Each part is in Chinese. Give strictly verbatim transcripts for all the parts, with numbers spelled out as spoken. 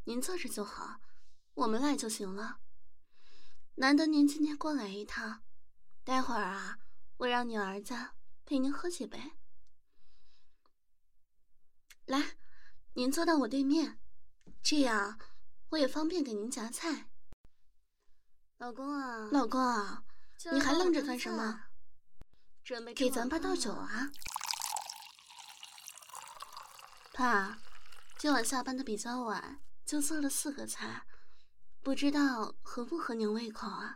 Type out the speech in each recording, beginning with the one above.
您坐着就好，我们来就行了。难得您今天过来一趟，待会儿啊，我让你儿子陪您喝几杯。来，您坐到我对面，这样我也方便给您夹菜。老公啊，老公啊，你还愣着干什么？准备给咱爸倒酒啊！爸，今晚下班的比较晚，就做了四个菜，不知道合不合您胃口啊？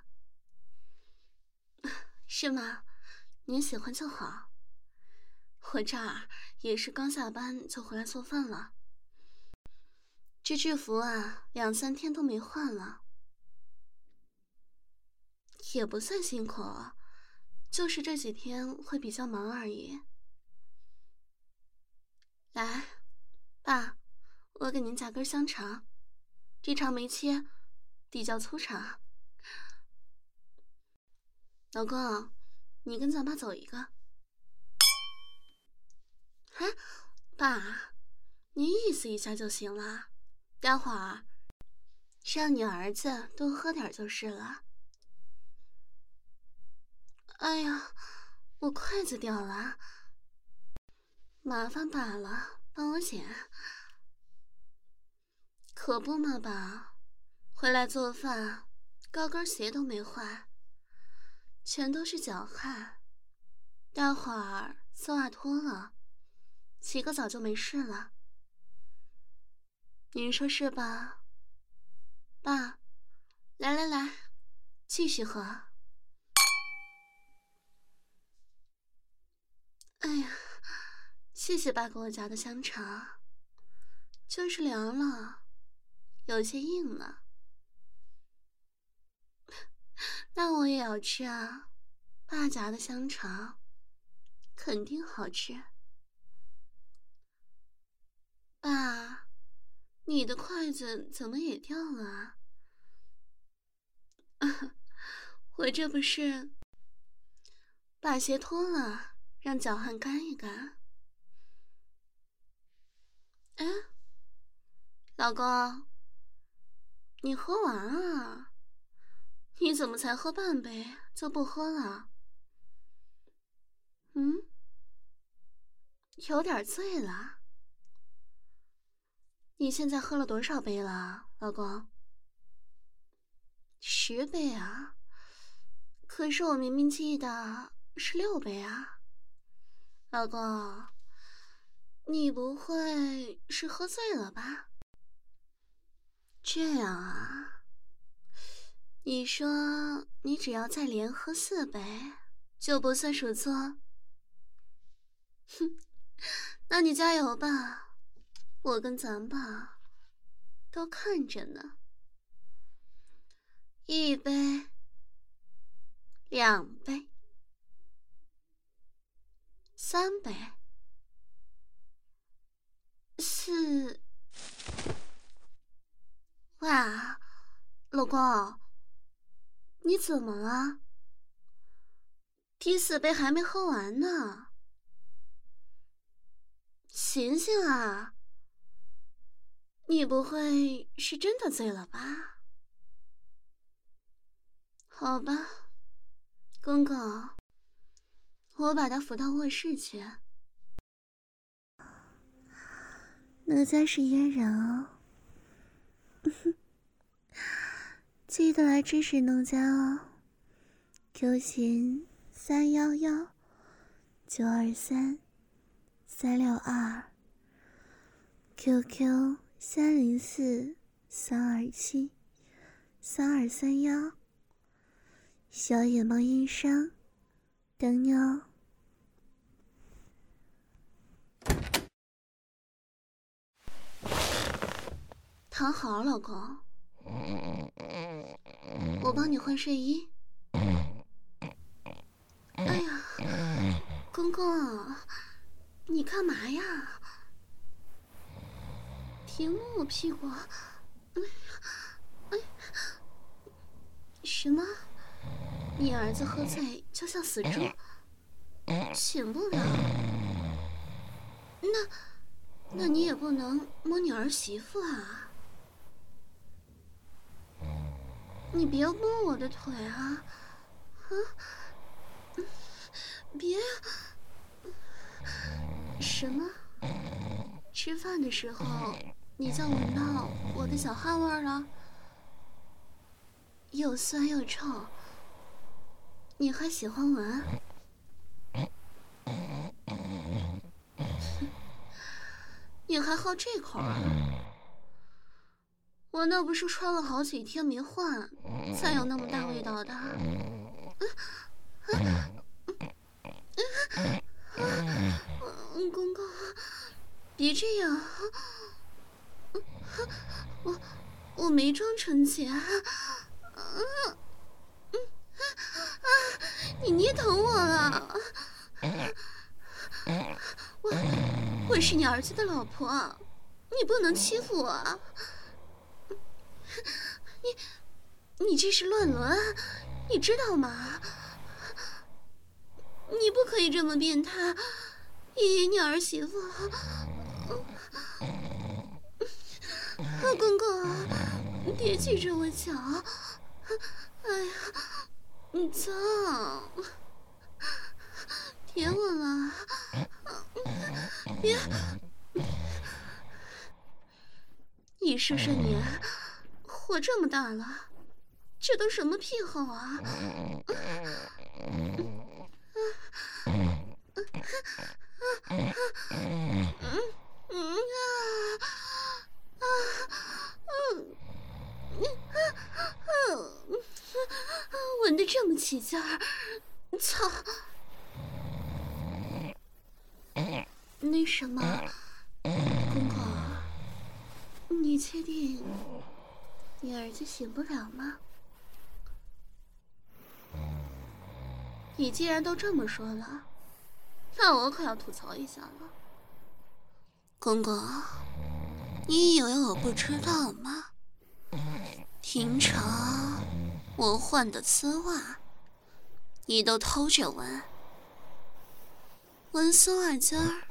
是吗？您喜欢就好。我这儿也是刚下班就回来做饭了。这制服啊，两三天都没换了。也不算辛苦，就是这几天会比较忙而已。来，爸，我给您夹根香肠，这肠没切，比较粗长。老公，你跟咱爸走一个。啊，爸，您意思一下就行了，待会儿让你儿子多喝点就是了。哎呀，我筷子掉了，麻烦爸了，帮我捡。可不嘛，爸，回来做饭，高跟鞋都没换，全都是脚汗，待会儿丝袜脱了，洗个澡就没事了。您说是吧？爸，来来来，继续喝。哎呀，谢谢爸给我夹的香肠，就是凉了，有些硬了。那我也要吃啊，爸夹的香肠肯定好吃。爸，你的筷子怎么也掉了啊？啊，我这不是把鞋脱了，让脚汗干一干。哎，老公，你喝完啊？你怎么才喝半杯就不喝了？嗯，有点醉了。你现在喝了多少杯了，老公？十杯啊？可是我明明记得是六杯啊。老公，你不会是喝醉了吧？这样啊？你说你只要再连喝四杯就不算数错？哼，那你加油吧，我跟咱爸都看着呢。一杯，两杯，三杯，四……哇，老公，你怎么了？第四杯还没喝完呢，醒醒啊！你不会是真的醉了吧？好吧，公公，我把他扶到卧室去。哪家是嫣然哦，记得来支持农家哦。Q 群三幺幺九二三三六二 ，Q Q 三零四三二七三二三幺，小野猫音商等你哦。躺好，老公，我帮你换睡衣。哎呀，公公，你干嘛呀？停我屁股！哎哎，什么？你儿子喝醉就像死猪，醒不了？那，那你也不能摸你儿媳妇啊！ 你别摸我的腿啊！啊，别！什么？吃饭的时候你就闻到我的小汗味了？又酸又臭，你还喜欢闻？你还好这口啊？我那不是穿了好几天没换，才有那么大味道的。公公，别这样，我我没装纯洁。你捏疼我了。我我是你儿子的老婆，你不能欺负我。你你这是乱伦，你知道吗？你不可以这么变态，爷爷你儿媳妇。公公，别举着我脚。哎呀，你脏！别吻了，别！你说说你，活这么大了，这都什么癖好啊？闻得这么起劲儿，操！那什么，公公，你确定你儿子醒不了吗？你既然都这么说了，那我可要吐槽一下了。公公，你以为我不知道吗？平常我换的丝袜，你都偷着闻。闻丝袜尖儿，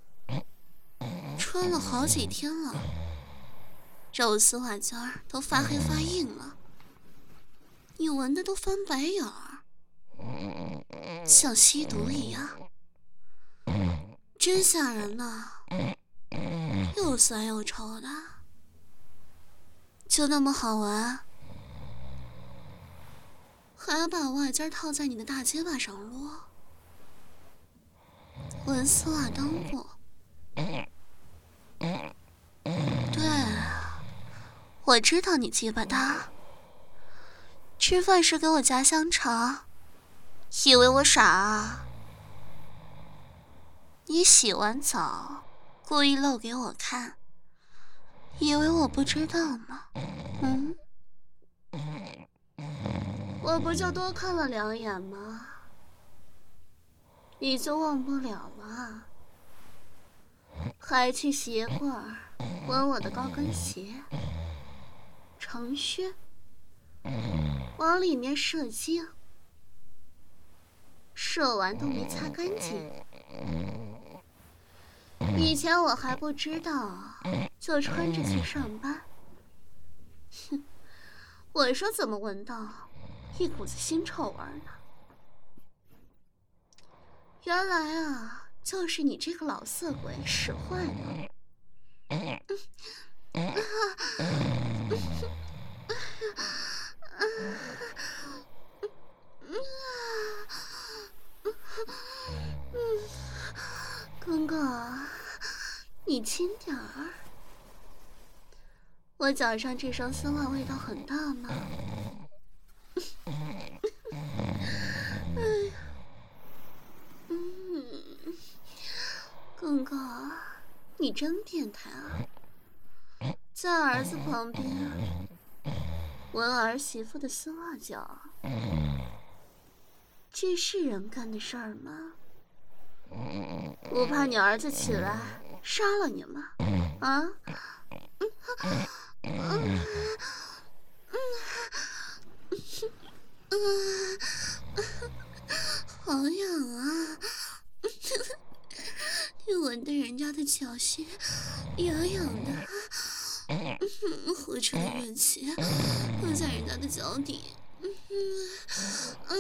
穿了好几天了，肉丝袜尖儿都发黑发硬了，你闻的都翻白眼儿，像吸毒一样，真吓人呐！又酸又臭的，就那么好闻？还要把袜尖套在你的大鸡巴上撸？闻丝袜裆部？对，我知道你鸡巴大。吃饭时给我夹香肠，以为我傻啊？你洗完澡故意露给我看，以为我不知道吗？嗯，我不就多看了两眼吗？你就忘不了了？还去鞋柜闻我的高跟鞋，长靴，往里面射精，射完都没擦干净。以前我还不知道，就穿着去上班。哼，我说怎么闻到一股子腥臭味呢？原来啊，就是你这个老色鬼使坏了。嗯嗯公公，你轻点儿。我脚上这双丝袜味道很大吗？哎呀，嗯，公公，你真变态啊！在儿子旁边闻儿媳妇的丝袜脚，这是人干的事儿吗？不怕你儿子起来杀了你吗？啊？嗯嗯嗯嗯，好痒啊！你闻的人家的脚心痒痒的。 嗯，呼出的热气落在人家的脚底，嗯嗯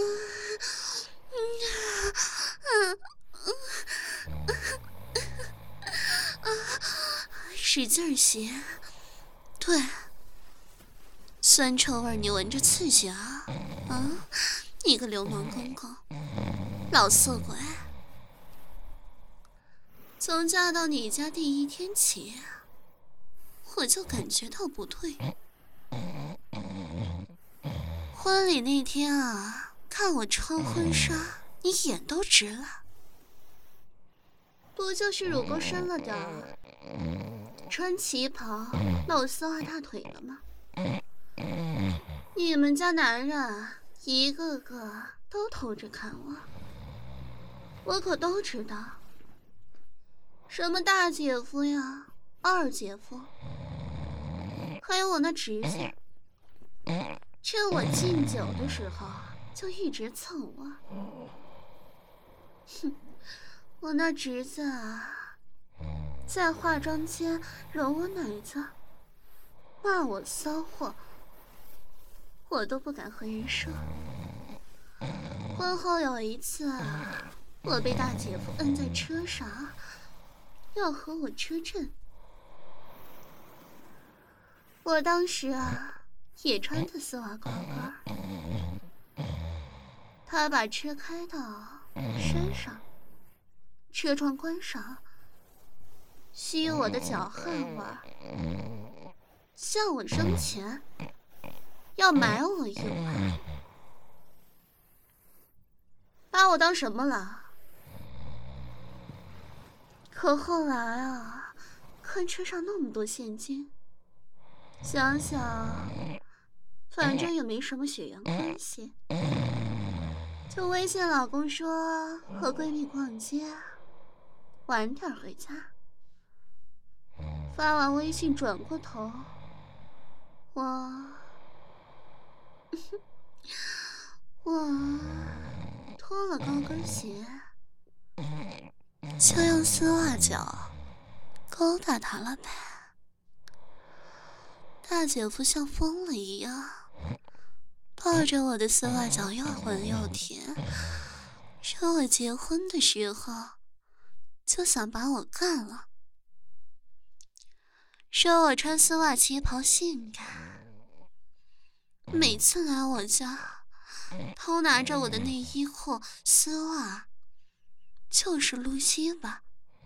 嗯嗯嗯，使劲吸，对，酸臭味你闻着刺激啊！啊，你个流氓公公，老色鬼！从嫁到你家第一天起，我就感觉到不对。婚礼那天啊，看我穿婚纱，你眼都直了。不就是乳沟深了点儿，穿旗袍露丝袜大腿了吗？你们家男人一个个都偷着看我，我可都知道。什么大姐夫呀，二姐夫，还有我那侄子，趁我敬酒的时候就一直蹭我。哼，我那侄子啊，在化妆间揉我奶子，骂我骚货，我都不敢和人说。婚后有一次啊，我被大姐夫摁在车上，要和我车震。我当时啊，也穿着丝袜高跟，他把车开到山上，车窗关上，吸我的脚汗味，向我扔钱，要买我一碗。把我当什么了？可后来啊，看车上那么多现金，想想反正也没什么血缘关系，就微信老公说和闺蜜逛街，晚点回家。发完微信转过头，我我脱了高跟鞋，就用丝袜脚勾搭他了呗。大姐夫像疯了一样，抱着我的丝袜脚又闻又舔，说我结婚的时候就想把我干了，说我穿丝袜旗袍性感，每次来我家偷拿着我的内衣裤丝袜就是撸西吧。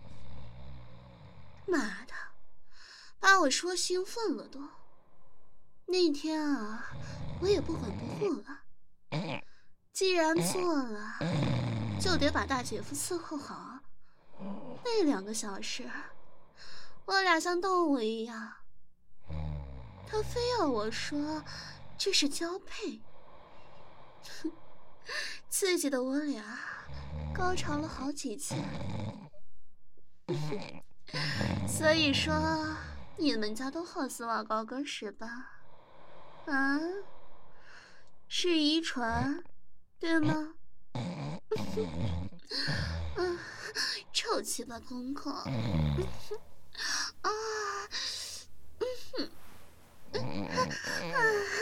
妈的，把我说兴奋了都。那天啊，我也不管不顾了，既然做了，就得把大姐夫伺候好。那两个小时，我俩像动物一样，他非要我说这是交配，刺激的我俩高潮了好几次。所以说，你们家都好丝袜高跟是吧？啊，是遗传，对吗？啊，臭鸡巴公公！啊，啊，嗯，嗯，啊，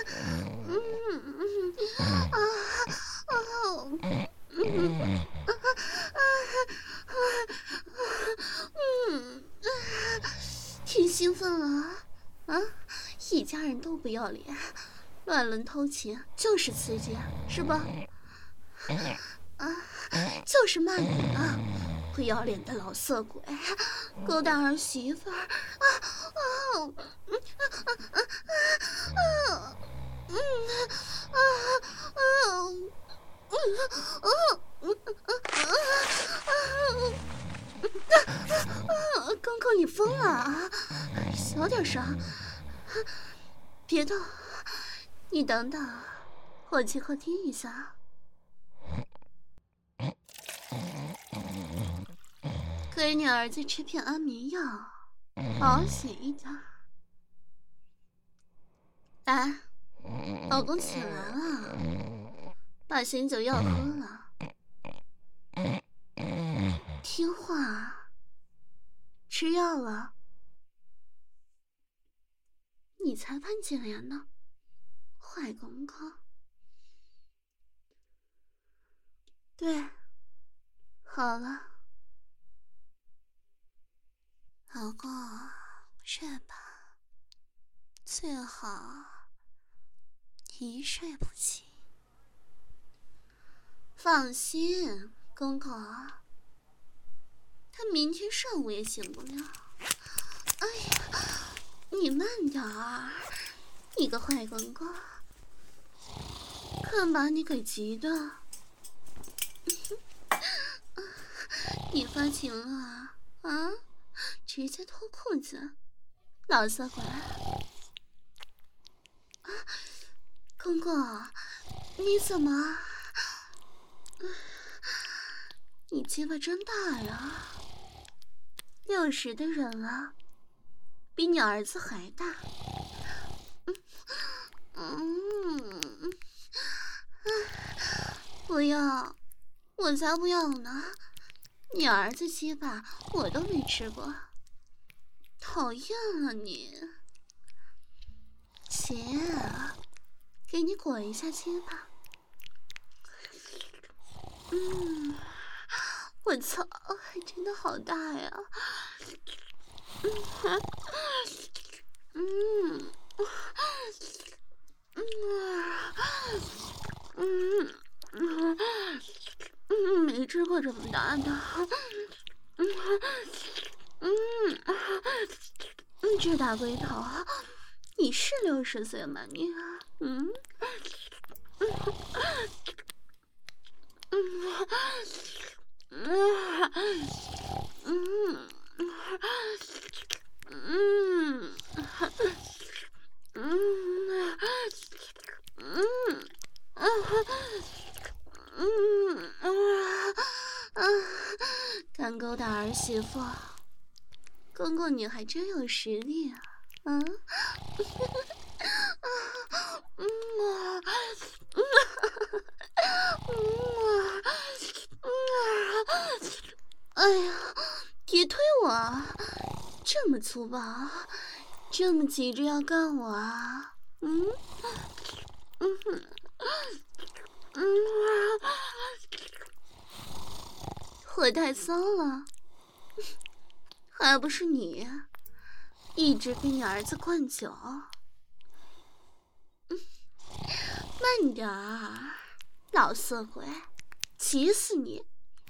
嗯，啊，啊，嗯，嗯，挺兴奋了啊！一家人都不要脸，乱伦偷情就是刺激，是吧？啊，就是骂你啊，不要脸的老色鬼，勾搭儿媳妇儿啊啊！嗯啊啊啊嗯啊啊嗯啊嗯啊！公公你疯了啊！小点声，别动，你等等，我去客厅一下。给你儿子吃片安眠药，好醒一点。来，老公起来了，把醒酒药喝了，听话，吃药了。 你裁判姐脸呢，坏公公。对，好了，老公，睡吧，最好一睡不起。放心，公公，他明天上午也醒不了。哎呀，你慢点儿，你个坏公公，看把你给急的。你发情了啊？直接脱裤子，老色鬼！啊，公公，你怎么？你鸡巴真大呀！六十的人了，比你儿子还大。嗯嗯，不要，我才不要呢！你儿子鸡巴我都没吃过，讨厌了你！姐，给你裹一下鸡巴。嗯。我操，真的好大呀！嗯嗯嗯嗯嗯，没吃过这么大的。嗯嗯嗯，这大龟头，你是六十岁吗你？嗯嗯嗯。嗯嗯嗯嗯嗯嗯嗯，敢勾搭儿媳妇，公公你还真有实力啊！嗯嗯啊嗯嗯嗯。哎呀，别推我啊！这么粗暴，这么急着要干我啊？嗯嗯嗯，火太骚了，还不是你一直给你儿子灌酒？嗯，慢点儿，老色鬼，急死你！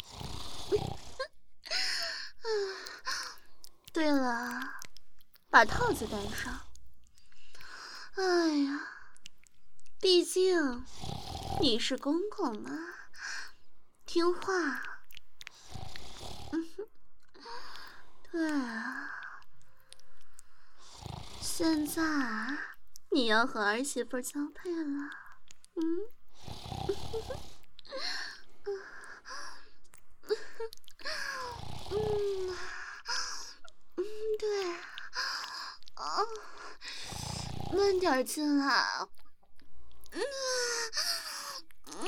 对了，把套子戴上。哎呀，毕竟你是公公嘛，听话。嗯哼，对啊，现在你要和儿媳妇交配了。嗯，嗯嗯，对，啊，慢点进来。嗯嗯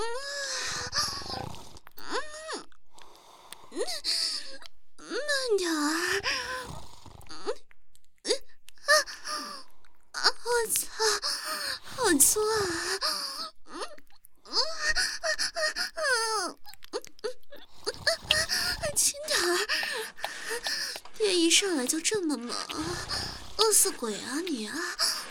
嗯嗯，慢点儿。嗯嗯啊啊！我操，好粗啊！嗯嗯嗯嗯，轻点儿，别一上来就这么猛，饿死鬼啊你啊！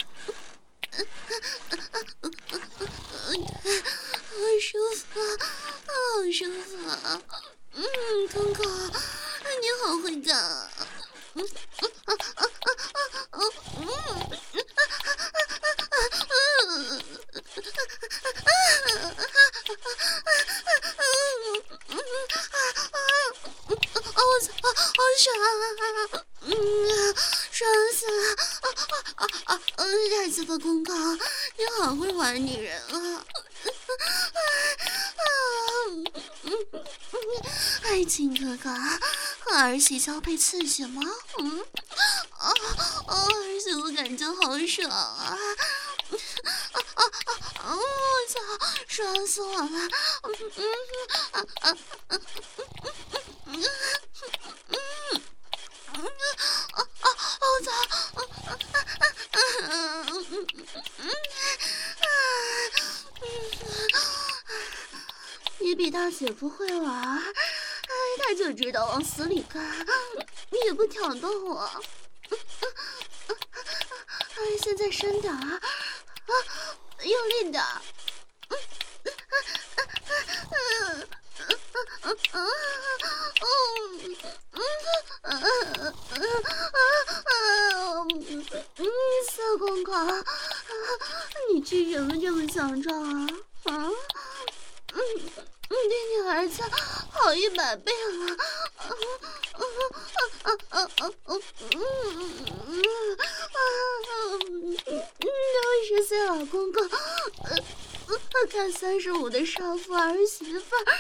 好舒服，好舒服啊！嗯，公公，你好会干啊！嗯嗯啊啊啊啊嗯嗯我操，好爽啊！嗯，爽死了！啊啊啊啊！儿子的公公，你好会玩女人啊！爱情哥哥，和儿媳交配刺激吗？嗯，啊啊！儿媳妇感觉好爽啊！啊啊啊！我操，爽死我了！嗯嗯啊啊啊嗯嗯嗯啊啊！我操！ 你比大姐夫会玩，哎，他就知道往死里干，你也不挑逗我。哎，现在深点啊，用力点。色公公，你吃什么这么强壮啊？啊？嗯，你比你儿子好一百倍了。六十岁老公公，看三十五的少妇儿媳妇儿。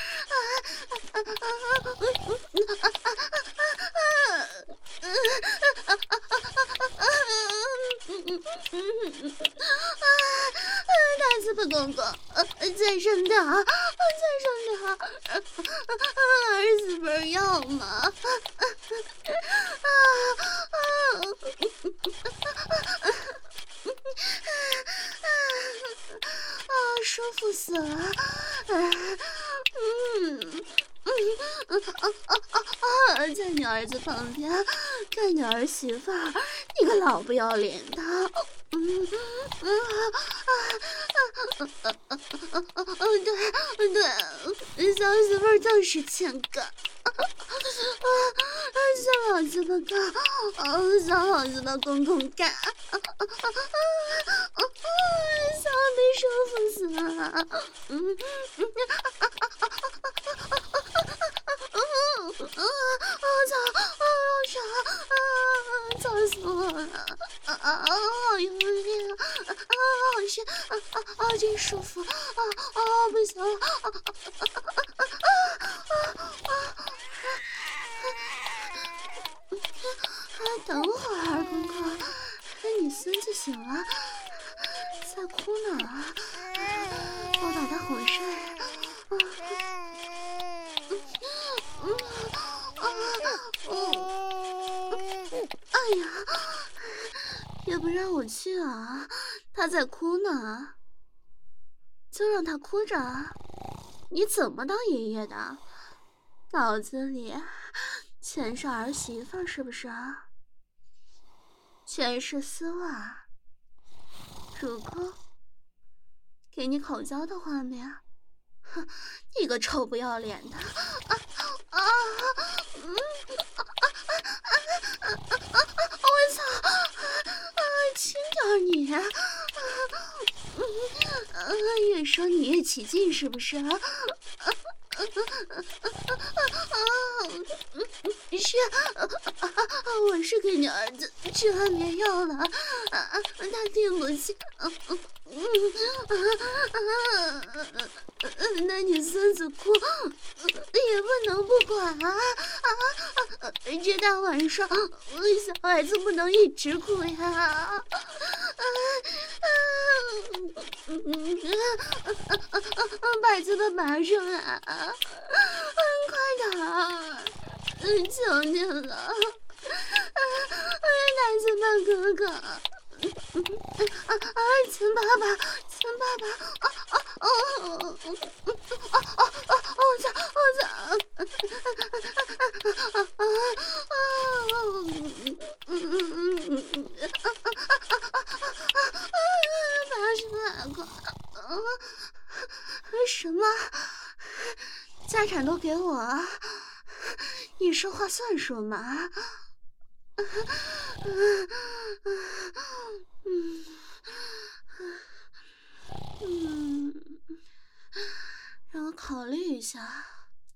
大字婆公公，再深点儿，再深点儿，儿媳妇儿要吗？啊，舒服死了！嗯。嗯啊啊啊啊！在你儿子旁边看你儿媳妇儿，你个老不要脸的！嗯嗯啊啊啊啊啊啊啊！对对，小媳妇儿就是欠干。啊啊！小老子不干，啊！小老子把公公干，啊啊啊啊！小妹舒服死了，嗯嗯啊啊啊啊啊！啊！我操！啊！啥？啊！操死我了！啊啊！好用力啊！啊！好深！啊啊啊！真舒服！啊啊！不行了！啊啊啊啊啊！等会儿，公公，你孙子醒了，在哭呢，我把他哄睡。哎呀，也不让我去啊！他在哭呢，就让他哭着。你怎么当爷爷的？脑子里全是儿媳妇是不是啊？全是丝袜、乳沟，给你口交的画面。哼，你个臭不要脸的！啊啊嗯啊啊啊啊！我操！啊，轻点你！啊嗯，越说你越起劲是不是？啊啊啊啊！是，我是给你儿子吃安眠药了，他听不见。那你孙子哭也不能不管啊！啊！这大晚上，小孩子不能一直哭呀！把这个拔上来，快点儿！求你了，大嘴巴哥哥，啊，亲爸爸，亲爸爸，啊啊啊啊啊啊！我操，我操！啊啊啊！嗯嗯嗯嗯，拔出来快！啊，什么？家产都给我？你说话算数吗？嗯嗯，让我考虑一下。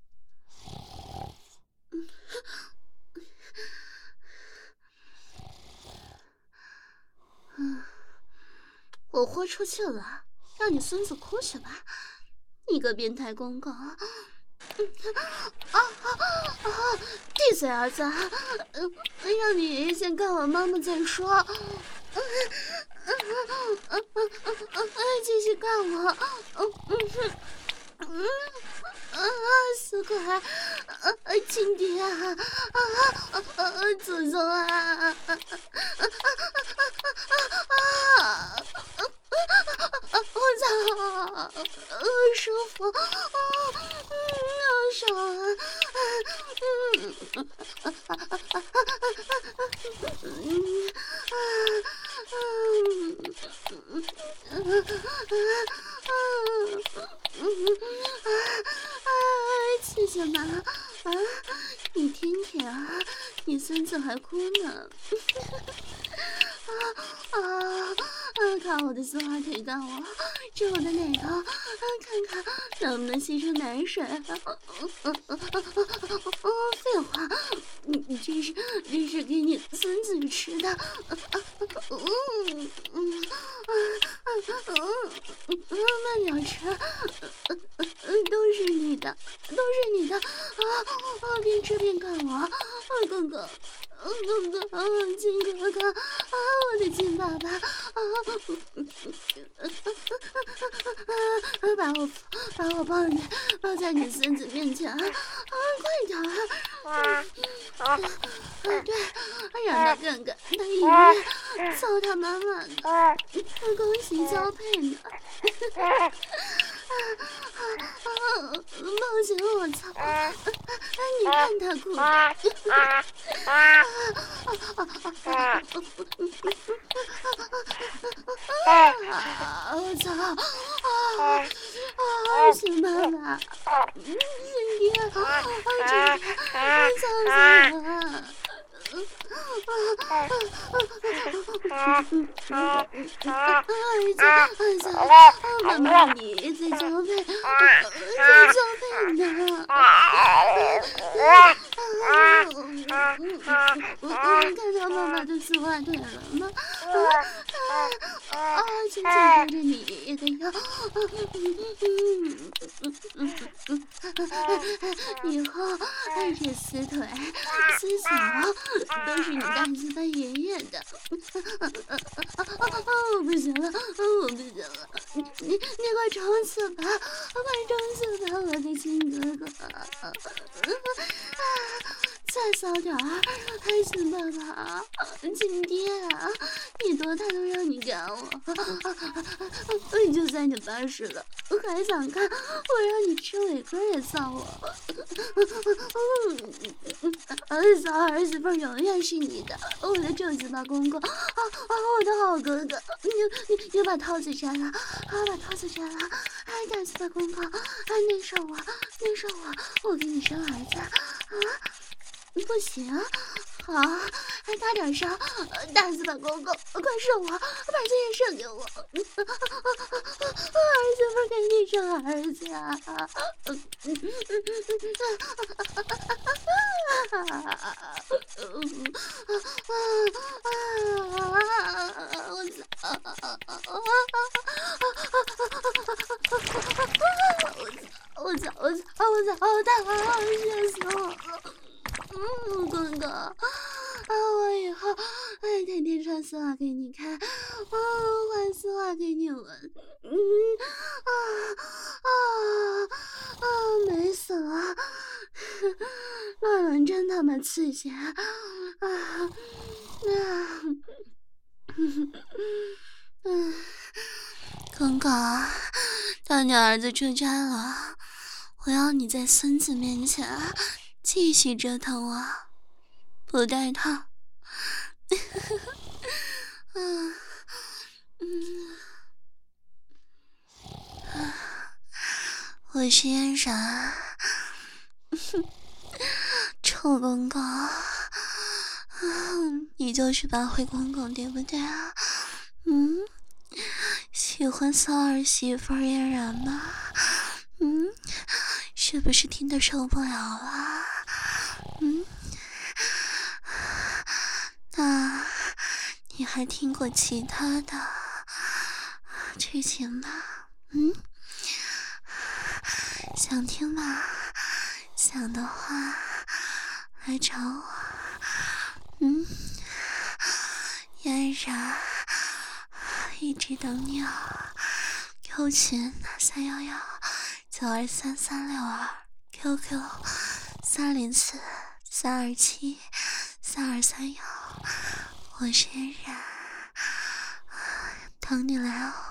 嗯，我豁出去了，让你孙子哭去吧，你个变态公公！啊啊啊！闭嘴，儿子！嗯，让你爷爷先干完妈妈再说。嗯嗯嗯嗯嗯，继续干我！嗯嗯嗯啊！死鬼！啊啊！亲爹啊！啊啊啊！祖宗啊！啊啊啊啊啊！ 啊，舒服啊，嗯，好爽啊，嗯啊啊啊啊啊嗯啊嗯啊啊啊！谢谢妈啊！你听听啊，你孙子还哭呢。啊啊啊！看我的丝袜腿干我，这我的奶头啊，看看能不能吸出奶水啊！废话，你你这是这是给你孙子吃的，嗯嗯嗯嗯，慢点吃，都是你的，都是你的啊啊！边吃边看我，啊哥哥。哥哥，啊，亲哥哥，啊，我的亲爸爸，啊，啊，把我把我抱你抱在你孙子面前，啊，快点啊！啊，对，让他看看他爷爷操他妈妈的，恭喜交配呢！啊啊啊！抱紧我操！啊，你看他哭的。我操！啊啊！熊妈妈，亲爹，啊，这我操死了！妈妈，你在交配，在交配呢！看到妈妈的丝袜腿了吗？啊啊！轻轻勾着你爷爷的腰，以后这丝腿、丝脚都是你大鸡巴爷爷的。我不行了，我不行了，你你你快冲刺吧，快冲刺吧，我的亲哥哥！再骚点儿，还行爸爸，亲爹啊，你多大都让你干我，就算你八十了，我还想看，我让你吃伟哥也臊我，骚儿媳妇永远是你的，我的正鸡巴公公，啊啊，我的好哥哥，你你你把套子摘了，啊，把套子摘了，哎，大鸡巴公公，哎，内射我，内射我，我给你生儿子，啊。不行，好，还打点伤，大死吧公公，快射我，把这也射给我，儿媳妇给你生儿子啊！我操！我操！我操！我操！太好了，热死我了！嗯，哥哥，啊，我以后哎天天穿丝袜给你看，啊，换丝袜给你闻，嗯，啊啊啊，美死了，乱伦真他妈刺激啊！啊啊，嗯，公公，当你儿子出差了，我要你在孙子面前继续折腾我，不带套。嗯嗯，我是嫣然，臭公公，你就是八回公公对不对啊？嗯，喜欢骚儿媳妇嫣然吗？嗯，是不是听得受不了了？嗯，那你还听过其他的剧情吗？嗯，想听吗？想的话来找我。嗯，嫣然一直等你啊。Q 群三幺幺九二三三六二 ，Q Q 三零四三二七三二三幺，我是嫣然，等你来哦。